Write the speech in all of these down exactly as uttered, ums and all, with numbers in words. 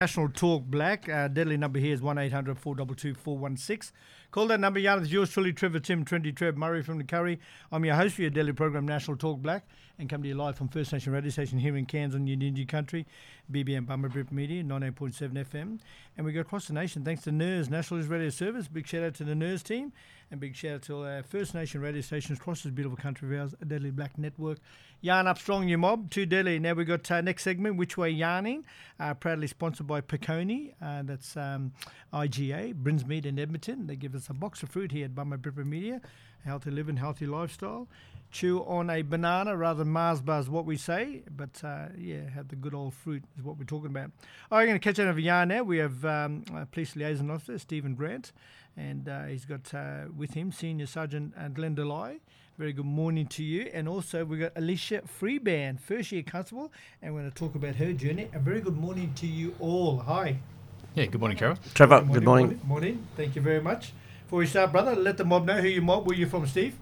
National Talk Black. Uh, deadly number here is one eight hundred four two two four one six. Call that number. Yarn with yours truly, Trevor Tim, Trendy Trev Murray from the Curry. I'm your host for your daily program, National Talk Black, and come to you live from First Nation Radio Station here in Cairns on Yidindi Country, B B M Bummerbrip Media, ninety-eight point seven F M. And we go across the nation thanks to N E R S, National News Radio Service. Big shout out to the N E R S team, and big shout out to all our First Nation radio stations across this beautiful country of ours, a Deadly Black Network. Yarn up strong, you mob. Too deadly. Now we've got uh, next segment, Which Way Yarning, uh, proudly sponsored by Peconi. Uh, that's um, I G A, Brinsmead in Edmonton. They give us a box of fruit here at Bummerbrip Media. Healthy living, healthy lifestyle. Chew on a banana rather than Mars bars, what we say. But, uh, yeah, have the good old fruit is what we're talking about. Oh, we're going to catch out of a yarn now. We have um, uh, Police Liaison Officer Stephen Grant, and uh, he's got uh, with him Senior Sergeant uh, Glenn Delay. Very good morning to you. And also we've got Alicia Freeband, first year constable, and we're going to talk about her journey. A very good morning to you all. Hi. Yeah, good morning, Trevor. Trevor, Good morning. good morning. Morning. morning. Thank you very much. Before we start, brother, let the mob know who you mob. Where you from, Steve?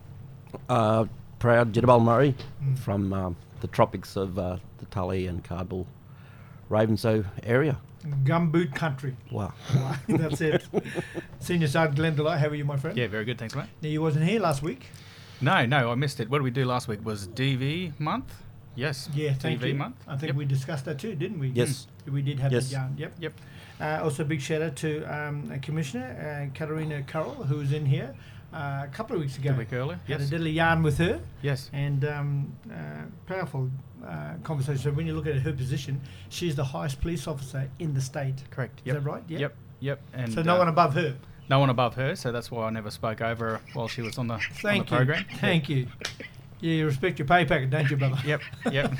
Uh, proud Jitterbal Murray Mm. from um, the tropics of uh, the Tully and Cardwell, Ravenshoe area. Gumboot country. Wow. That's it. Senior Sergeant Glenn Delay, how are you, my friend? Yeah, very good, thanks, mate. Now, you wasn't here last week. No, no, I missed it. What did we do last week? Was D V month? Yes. Yeah, thank D V you. month. I think Yep. we discussed that too, didn't we? Yes. Mm. We did have Yes. that yarn. Yep. Yep. Uh, also, big shout out to um, Commissioner uh, Katarina Carroll, who was in here uh, a couple of weeks ago. A week earlier. Had a Yes. deadly yarn with her, Yes. and um, uh, powerful uh, conversation. So when you look at her position, she's the highest police officer in the state. Correct. Is Yep. that right? Yep. Yep. Yep. And So no uh, one above her. no one above her, so that's why I never spoke over her while she was on the, on the Thank you. program. Thank you. Yeah, you respect your pay packet, don't you, brother? Yep. Yep.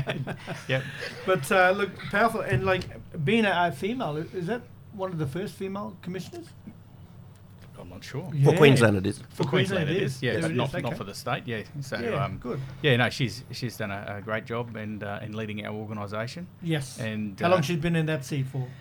Yep. But uh, look, powerful, and like being a, a female, is that one of the first female commissioners? I'm not sure. For Yeah. Queensland it is. For Queensland, it is. Yeah, There but it not is, okay. not for the state. Yeah. So Yeah, um, good. yeah, no, she's she's done a, a great job and uh, in leading our organisation. Yes. And How uh, long she's been in that seat for?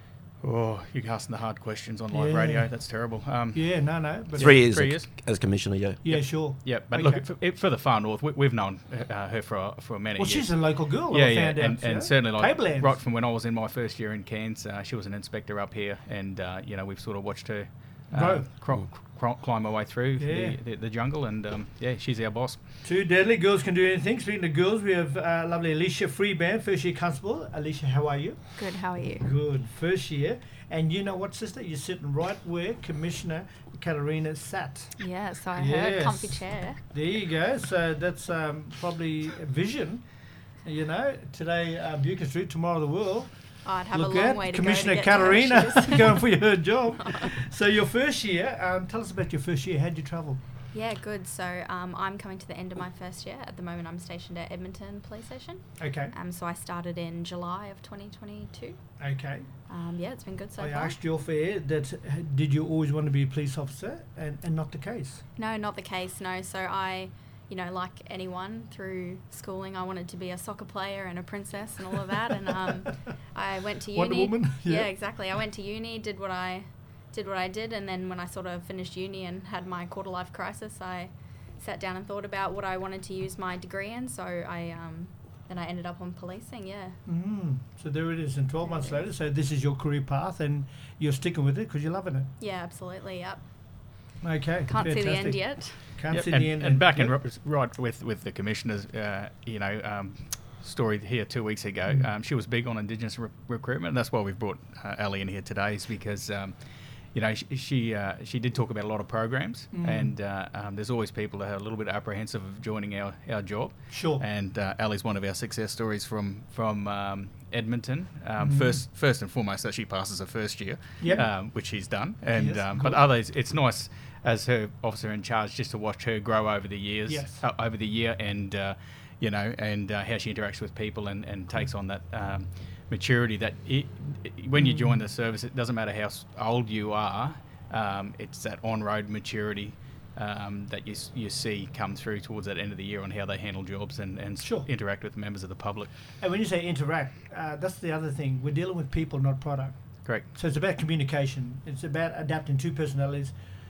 Oh, you're asking the hard questions on live Yeah. radio. That's terrible. Um, Yeah, no, no. But Three years, three as- years. as Commissioner, yeah. Yeah, sure. Yeah, but Okay. look, for, it- for the Far North, we, we've known uh, her for for many Well, years. she's a local girl. yeah, I yeah, found and, out, and yeah. certainly like Tablelands. right from when I was in my first year in Cairns, uh, she was an inspector up here, and uh, you know we've sort of watched her uh, Grow. cro- cro- climb her way through Yeah. the, the, the jungle, and um, yeah, she's our boss. Two deadly girls can do anything. Speaking of girls, we have uh, lovely Alicia Freeband, first year constable. Alicia, how are you? Good, how are you? Good, first year. And you know what, sister? You're sitting right where Commissioner Katarina sat. Yeah, so I Yes. heard comfy chair. There you go. So that's um, probably a vision. You know, today uh, Buchan Street, tomorrow the world. I'd have Look a long at way to Commissioner go to get to where she Katarina is. going for your job. So your first year, um, tell us about your first year. How'd you travel? Yeah, good. So um, I'm coming to the end of my first year. At the moment, I'm stationed at Edmonton Police Station. Okay. Um, so I started in July of twenty twenty-two. Okay. Um, yeah, it's been good so I far. asked you off air that uh, did you always want to be a police officer, and, and not the case. No, not the case. No. So I, you know, like anyone through schooling, I wanted to be a soccer player and a princess and all of that. And um, I went to uni. Wonder Woman? Yeah. Yeah. exactly. I went to uni, did what I did what I did, and then when I sort of finished uni and had my quarter life crisis, I sat down and thought about what I wanted to use my degree in. So I um, then I ended up on policing. Yeah. Mm. So there it is, and twelve months later, so this is your career path, and you're sticking with it because you're loving it. Yeah, absolutely. Yep. Okay. Can't see the fantastic. end yet. Can't Yep, see and, the end. and back in Yep. ri- right with with the commissioners, uh, you know. Um, story here two weeks ago. Mm. Um, she was big on Indigenous re- recruitment, and that's why we've brought uh, Ali in here today, is because um, you know, she she, uh, she did talk about a lot of programs, Mm. and uh, um, there's always people that are a little bit apprehensive of joining our, our job. Sure. And uh, Ali's one of our success stories from from um, Edmonton. Um, Mm. First, first and foremost, that she passes her first year, Yep. um, which she's done. And Yes, um, cool. but others, it's nice as her officer in charge just to watch her grow over the years, Yes. uh, over the year, and uh, you know, and uh, how she interacts with people and, and takes on that um, maturity that it, it, when you Mm. join the service, it doesn't matter how s- old you are. Um, it's that on-road maturity um, that you s- you see come through towards that end of the year on how they handle jobs and, and s- Sure. interact with members of the public. And when you say interact, uh, that's the other thing. We're dealing with people, not product. Correct. So it's about communication. It's about adapting to personalities.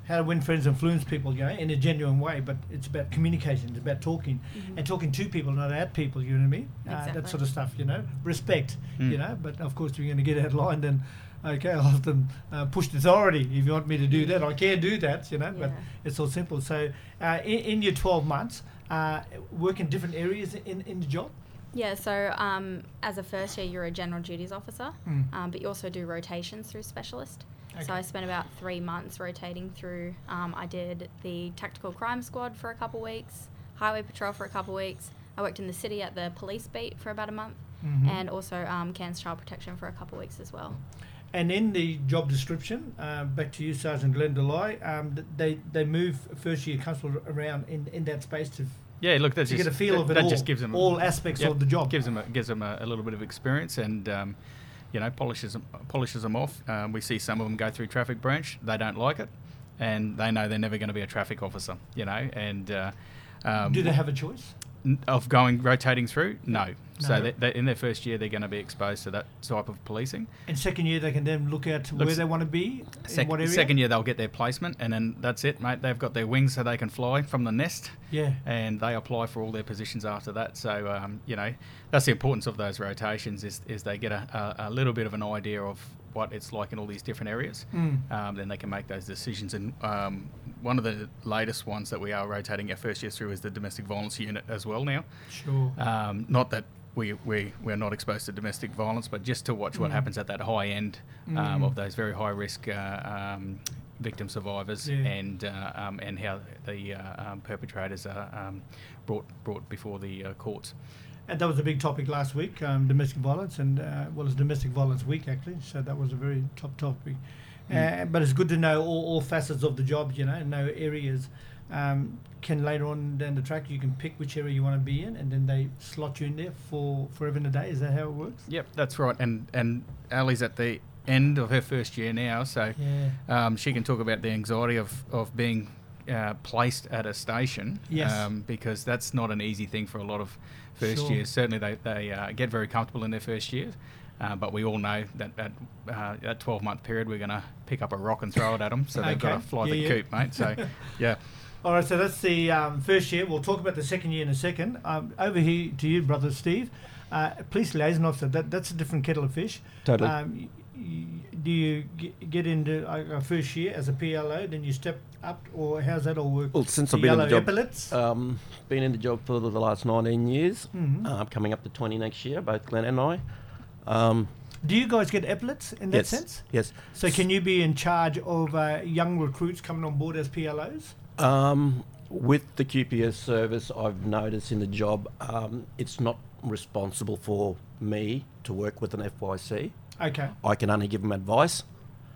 how to win friends, influence people, you know, in a genuine way. But it's about communication. It's about talking Mhm. and talking to people, not at people. You know what I mean? Uh, that Exactly. sort of stuff. You know, respect. Mm. You know, but of course, if you're going to get out line, then okay, I'll have to uh, push the authority. If you want me to do that, I can do that. You know, but Yeah. it's all simple. So, uh, in, in your twelve months, uh, work in different areas in in the job. Yeah, so um, as a first year, you're a general duties officer, Mm. um, but you also do rotations through specialist. Okay. So I spent about three months rotating through. Um, I did the tactical crime squad for a couple weeks, highway patrol for a couple weeks. I worked in the city at the police beat for about a month, Mhm. and also um, Cairns Child Protection for a couple weeks as well. And in the job description, uh, back to you, Sergeant Glenn Delay, um, th- they they move first year constable around in, in that space to, Yeah, look, that's to just, get a feel that, of it that all, just gives them all aspects yep, of the job. gives them a, gives them a, a little bit of experience and um, you know polishes them, polishes them off. Um, we see some of them go through traffic branch, they don't like it, and they know they're never going to be a traffic officer. You know, and uh, um, Do they have a choice? N- of going rotating through? No. So No. they, they, in their first year, they're going to be exposed to that type of policing. In second year, they can then look at where Looks- they want to be, Sec- in what area? second year, they'll get their placement, and then that's it, mate. They've got their wings so they can fly from the nest, Yeah. and they apply for all their positions after that. So um, you know, that's the importance of those rotations is is they get a, a, a little bit of an idea of what it's like in all these different areas. Mm. Um, then they can make those decisions. And um, one of the latest ones that we are rotating our first year through is the domestic violence unit as well now. Sure. Um, not that we, we, we're not exposed to domestic violence, but just to watch what Mm. happens at that high end um, Mm. of those very high risk uh, um, victim survivors Yeah. and uh, um, and how the uh, um, perpetrators are um, brought brought before the uh, courts. And that was a big topic last week, um, domestic violence, and uh, well, it's Domestic Violence Week actually, so that was a very top topic. Mm. Uh, but it's good to know all, all facets of the job, you know, and know areas. Um, can later on down the track you can pick which area you want to be in, and then they slot you in there for forever and a day. Is that how it works? Yep, that's right. And and Ali's at the end of her first year now, so Yeah. um, she can talk about the anxiety of of being uh, placed at a station. Yes. Um, because that's not an easy thing for a lot of first Sure. years. Certainly, they they uh, get very comfortable in their first year. Uh, but we all know that at uh, that twelve month period, we're going to pick up a rock and throw it at them. So they've got Okay. to fly Yeah, the yeah. coop, mate. So, yeah. All right, so that's the um, first year. We'll talk about the second year in a second. Um, over here to you, brother Steve. Uh, police liaison officer, that, that's a different kettle of fish. Totally. Um, y- y- do you g- get into a, a first year as a P L O, then you step up, or how's that all work? Well, since The I've been in the yellow job, epaulets? um, been in the job for the last nineteen years, Mhm. uh, coming up to twenty next year, both Glenn and I. Um, Do you guys get epaulets in that yes, sense? yes. So can you be in charge of uh, young recruits coming on board as P L Os? Um, with the Q P S service, I've noticed in the job, um, it's not responsible for me to work with an F Y C. Okay. I can only give them advice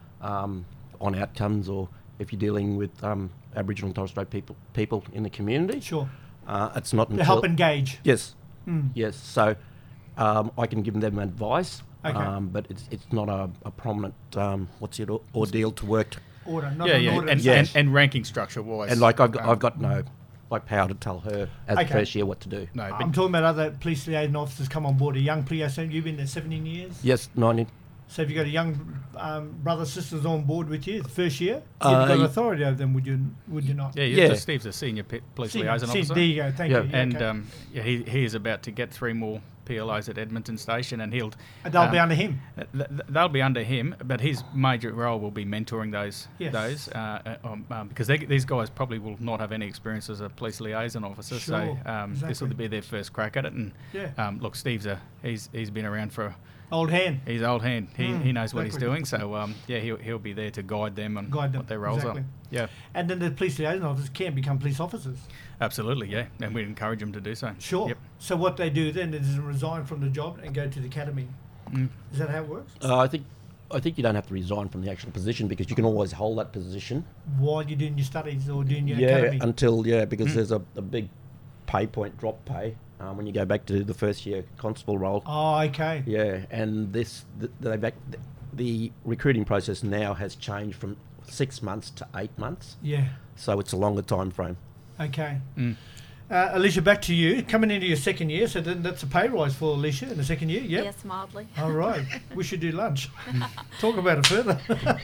um, on outcomes, or if you're dealing with um, Aboriginal and Torres Strait people people in the community. Sure. Uh, it's not To until help engage. yes, Mm. yes. So um, I can give them advice, Okay. um, but it's it's not a, a prominent um, what's it or- ordeal to work. t- Order, not Yeah, an yeah. order. And, as Yes. such. and, and ranking structure wise. And like I've got um, I've got no like power to tell her as Okay. the first year what to do. No, I'm but talking about other police liaison officers come on board. A young police liaison, you've been there seventeen years. Yes, nineteen. So if you got a young um, brothers sisters on board with you the first year, Uh, you've got y- authority over them. Would you? Would you not? yeah, Yeah. yeah. Steve's a senior pe- police See- liaison see, officer. there you go. Thank Yeah. you. Yeah, and okay. um, yeah, he, he is about to get three more P L Os at Edmonton Station, and he'll And they'll be um, under him. th- th- they'll be under him, but his major role will be mentoring those Yes. those uh, uh, um, um, because they, these guys probably will not have any experience as a police liaison officer, so Sure, um, this exactly. will be their first crack at it. And Yeah. um, look, Steve's a he's he's been around for. Old hand. He's old hand. He, Mm, he knows what exactly. he's doing. So um, yeah, he'll he'll be there to guide them on Guide them, what their roles exactly. are. Yeah, And then the police liaison officers can become police officers. absolutely. Yeah, and we encourage them to do so. Sure. Yep. So what they do then is resign from the job and go to the academy. Mm. Is that how it works? Uh, I think I think you don't have to resign from the actual position because you can always hold that position. While you're doing your studies or doing your yeah, academy. until yeah, because Mm. there's a, a big pay point drop pay um, when you go back to the first year constable role. Oh, okay. Yeah, and this the, the, back, the recruiting process now has changed from six months to eight months, Yeah. so it's a longer time frame. Okay. Mm. Uh, Alicia, back to you. Coming into your second year, so then that's a pay rise for Alicia in the second year, yeah? Yes, mildly. All right. We should do lunch. Talk about it further.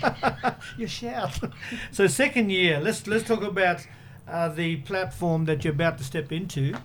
You shout. So second year, let's let's talk about uh, the platform that you're about to step into.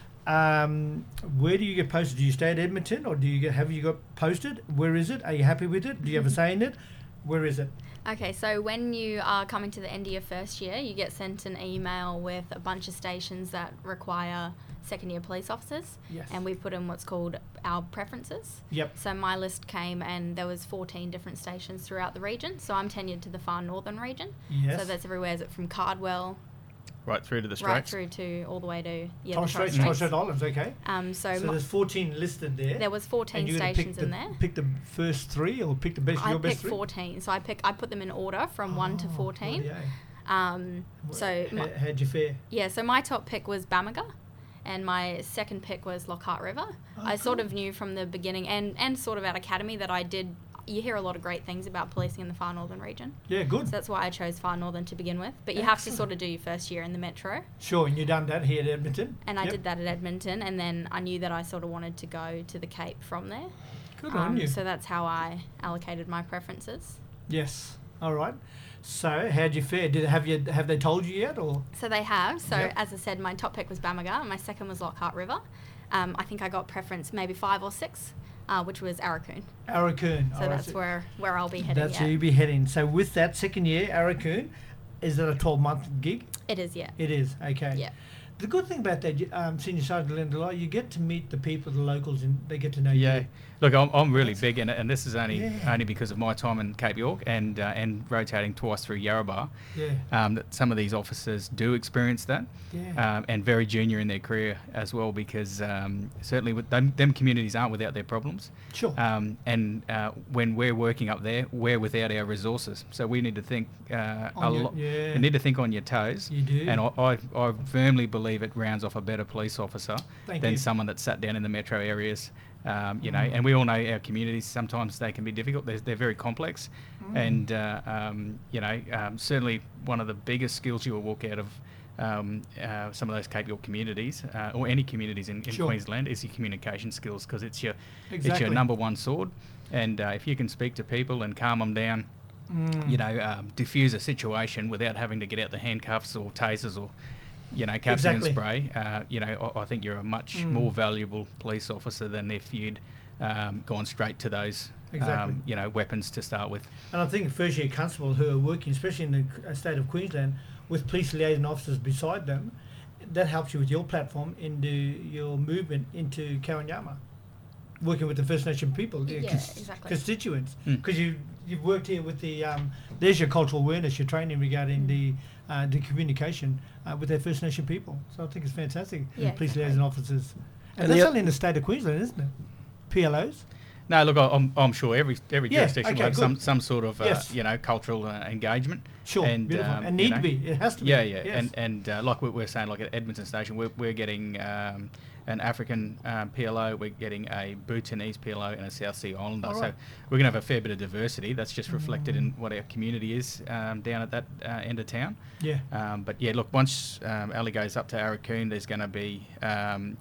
Um, where do you get posted? Do you stay at Edmonton, or do you get, have you got posted? Where is it? Are you happy with it? Do you have a say in it? Where is it? Okay, so when you are coming to the end of your first year, you get sent an email with a bunch of stations that require second year police officers. Yes. And we put in what's called our preferences. Yep. So my list came and there was fourteen different stations throughout the region. So I'm tenured to the far northern region. Yes. So that's everywhere, is it from Cardwell Right through to the right Straits. through to all the way to yeah, Torres the Torres Straits, Torres Straits. Strait Islands, okay. Um, so So my- there's fourteen listed there. there was fourteen and you're gonna stations pick in the, there. Pick the first three, or pick the best. I your best picked three. fourteen, so I pick I put them in order from one to Oh, fourteen. rightio. Um, so How, my, how'd you fare? yeah, so my top pick was Bamaga, and my second pick was Lockhart River. Oh, I sort cool. of knew from the beginning, and and sort of at academy, that I did. You hear a lot of great things about policing in the far northern region, Yeah, good. so that's why I chose far northern to begin with. But you have to Excellent. sort of do your first year in the metro, Sure, and you done that here at Edmonton. and I Yep. did that at Edmonton, and then I knew that I sort of wanted to go to the Cape from there. Good Um, on you. So that's how I allocated my preferences. Yes. All right. So how'd you fare? Did have you have they told you yet, or? So they have. So Yep. as I said, my top pick was Bamaga, and my second was Lockhart River. Um, I think I got preference maybe five or six, uh, which was Arakoon. Arakoon. So All right, that's where, where I'll be heading. That's yeah. where you'll be heading. So with that second year, Arakoon, is it a twelve month gig? It is, yeah. It is. Okay. Yeah. The good thing about that, you- um, Senior Sergeant Lindelof, you get to meet the people, the locals, and they get to know Yeah, you. look, I'm, I'm really That's- big in it, and this is only Yeah. only because of my time in Cape York and uh, and rotating twice through Yarrabah. Yeah. Um, that some of these officers do experience that, Yeah. um, and very junior in their career as well, because um, certainly with them, them communities aren't without their problems. Sure. Um, and uh, when we're working up there, we're without our resources, so we need to think uh, a On your- lot. yeah. You need to think on your toes. You do. And I, I, I firmly believe it rounds off a better police officer Thank than you. someone that's sat down in the metro areas. Um, you know, Mm. and we all know our communities, sometimes they can be difficult. They're, they're very complex. Mm. And, uh, um, you know, um, certainly one of the biggest skills you will walk out of um, uh, some of those Cape York communities, uh, or any communities in, in Sure. Queensland, is your communication skills, because it's your, it's Exactly. your number one sword. And uh, if you can speak to people and calm them down, Mm. you know, um, diffuse a situation without having to get out the handcuffs or tasers or, you know, capsicum Exactly. spray, uh, you know, I, I think you're a much Mm. more valuable police officer than if you'd um, gone straight to those, Exactly. um, you know, weapons to start with. And I think first year constables who are working, especially in the uh, state of Queensland, with police liaison officers beside them, that helps you with your platform into your movement into Kawanyama, working with the First Nation people, the Yeah, cons- exactly. constituents. Mm. Because you you've worked here with the um, there's your cultural awareness, your training regarding the uh, the communication uh, with their First Nation people. So I think it's fantastic. Yeah, police exactly. liaison officers, and, And that's the o- only in the state of Queensland, isn't it? P L Os. No, look, I- I'm, I'm sure every every Yeah, jurisdiction okay, will have some, good. some sort of, uh, Yes. you know, cultural uh, engagement. Sure, And, beautiful, um, and you need know, to be. It has to be. Yeah, yeah, Yes. and and uh, like we we're saying, like at Edmonton Station, we're we're getting um, an African um, P L O, we're getting a Bhutanese P L O, and a South Sea Islander. All So right. we're going to have a fair bit of diversity. That's just reflected Mm. in what our community is um, down at that uh, end of town. Yeah. Um, but yeah, look, once um, Ali goes up to Arakoon, there's going to be um,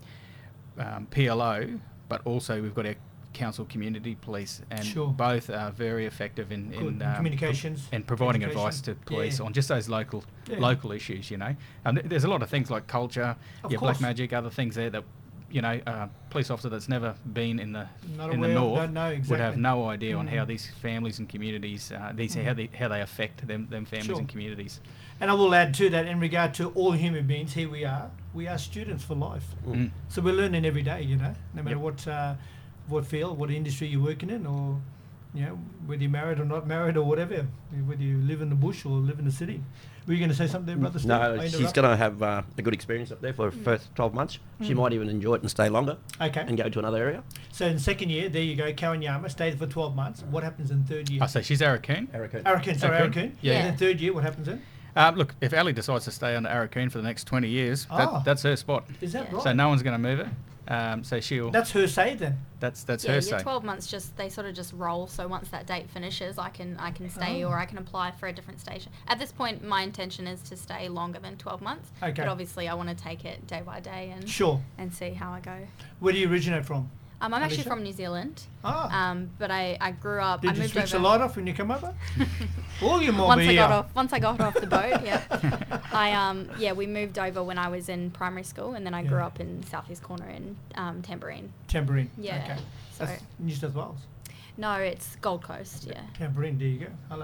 um, P L O, but also we've got our council community police, and Sure. both are very effective in, Good. in And um, communications, and providing education. advice to police Yeah. on just those local Yeah. local issues. You know, um, th- there's a lot of things like culture, Of yeah, course. black magic, other things there that, you know, a police officer that's never been in the Not in the aware of, north don't know would have exactly. no idea on how Mm. these families and communities, uh, these Mm. how they how they affect them them families Sure. and communities. And I will add to that, in regard to all human beings, here we are. We are students for life. Mm. So we're learning every day, you know, no matter Yep. what uh, what field, what industry you're working in, or, you know, whether you're married or not married or whatever, whether you live in the bush or live in the city. Were you going to say something there, Brother Steve? I No, she's interrupt? going to have uh, a good experience up there for the first twelve months. She Mm. might even enjoy it and stay longer Okay. and go to another area. So in second year, there you go, Kawanyama, stayed for twelve months. What happens in third year? Oh, so she's Arakoon. Arakoon. Arakoon, sorry, Arakoon? Arakoon. Yeah. And then third year, what happens then? Um, look, if Ali decides to stay under Arakoon for the next twenty years, that, Oh. that's her spot. Is that Yeah. right? So no one's going to move her. Um, so she'll. That's her say then. That's that's yeah, her your say. twelve months just they sort of just roll. So once that date finishes, I can I can stay Oh. or I can apply for a different station. At this point, my intention is to stay longer than twelve months. Okay. But obviously, I want to take it day by day and Sure. and see how I go. Where do you originate from? Um, I'm actually Alicia? from New Zealand. Ah. Um, but I, I grew up. I Did you moved switch over. the light off when you come over? All your mom once here. I got off, once I got off the boat, yeah, I um, yeah, we moved over when I was in primary school, and then I grew Yeah. up in Southeast Corner in um, Tambourine. Tambourine. Yeah, Okay. so- That's New South Wales. No, it's Gold Coast. Yeah. Tambourine. There you go. Hello.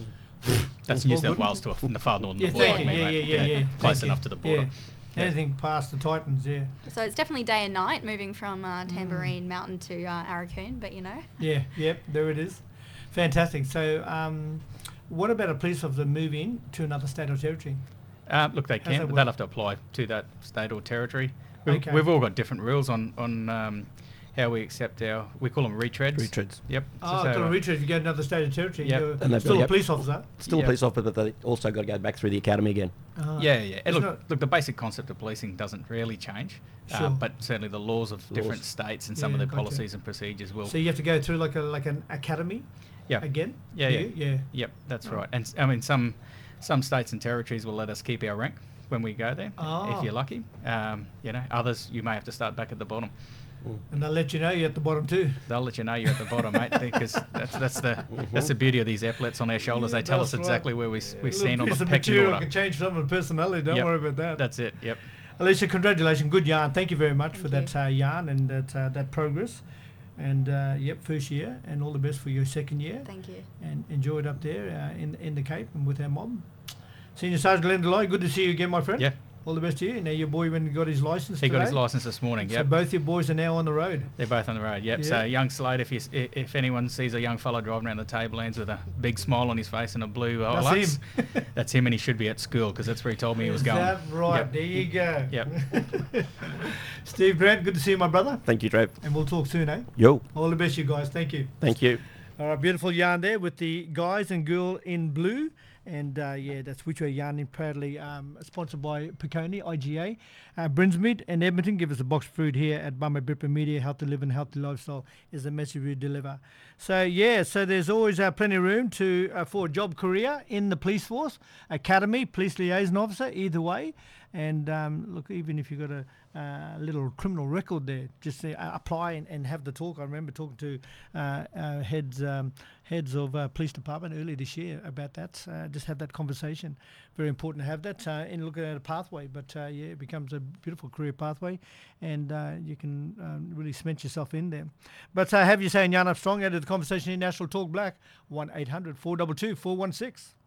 That's New All South good. Wales to a, the far northern Yeah, border. thank you. mate, Yeah, yeah, mate. yeah, yeah. Close Thank enough you. to the border. Yeah. Yeah. Anything past the Titans, yeah. So it's definitely day and night moving from uh, Mm. Tambourine Mountain to uh, Arakoon, but you know. Yeah, yep, there it is. Fantastic. So, um, what about a police officer moving to another state or territory? Uh, look, they How's can, that but work? they'll have to apply to that state or territory. We've, Okay. we've all got different rules on on um, how we accept our. We call them retreads. Retreads. Yep. Oh, So, so, uh, retreat, if you go to another state or territory, Yep. you're And they've still got- a yep. police officer. Still Yeah. a police officer, but they also got to go back through the academy again. Uh, Yeah, yeah. And it's look, not- look, the basic concept of policing doesn't really change, uh, Sure. but certainly the laws of different Laws. states and some Yeah, of their gotcha. policies and procedures will. So you have to go through like a like an academy yeah, again? yeah, Do yeah, you? Yeah. Yep, that's Oh. right. And s- I mean, some some states and territories will let us keep our rank when we go there, Oh. if you're lucky. Um, you know, others you may have to start back at the bottom. And they'll let you know you're at the bottom too. They'll let you know you're at the bottom, mate, because that's that's the that's the beauty of these epaulets on their shoulders. Yeah, they tell us that's right. exactly where we s- A we little stand on piece the of pecking material order. can change someone's personality. Don't Yep. worry about that. That's it. Yep. Alicia, congratulations. Good yarn. Thank you very much for Thank that uh, yarn and that uh, that progress. And uh, yep, first year, and all the best for your second year. Thank you. And enjoy it up there uh, in in the Cape and with our mob. Senior Sergeant Glenn Deloy, good to see you again, my friend. Yeah. All the best to you. Now your boy when he got his license. He got his today. license this morning. So Yep. both your boys are now on the road. They're both on the road. Yep. So Yeah. young Slade, if you, s- i- if anyone sees a young fella driving around the tablelands with a big smile on his face and a blue uh, That's Hilux, him. that's him, and he should be at school because that's where he told me he was Is going. that right? Yep. There you go. Yep. Steve Grant, good to see you, my brother. Thank you, Trev. And we'll talk soon, eh? Yo, All the best, you guys. Thank you. thank you. All right, beautiful yarn there with the guys and girl in blue. And uh, yeah, that's Whichway Yarning, proudly um, sponsored by Piconi, I G A. Uh, Brinsmead and Edmonton give us a box of food here at Bummer Bripper Media. Healthy living, healthy lifestyle is the message we deliver. So yeah, so there's always uh, plenty of room to uh, for a job career in the police force, academy, police liaison officer, either way. And um, look, even if you've got a uh, little criminal record there, just uh, apply and, and have the talk. I remember talking to uh, uh, heads um, heads of uh, police department earlier this year about that. Uh, just have that conversation. Very important to have that uh, in looking at a pathway. But uh, yeah, it becomes a beautiful career pathway, and uh, you can um, really cement yourself in there. But uh, have you saying Yarn Up Strong out of the conversation in National Talk Black one eight hundred four two two four one six.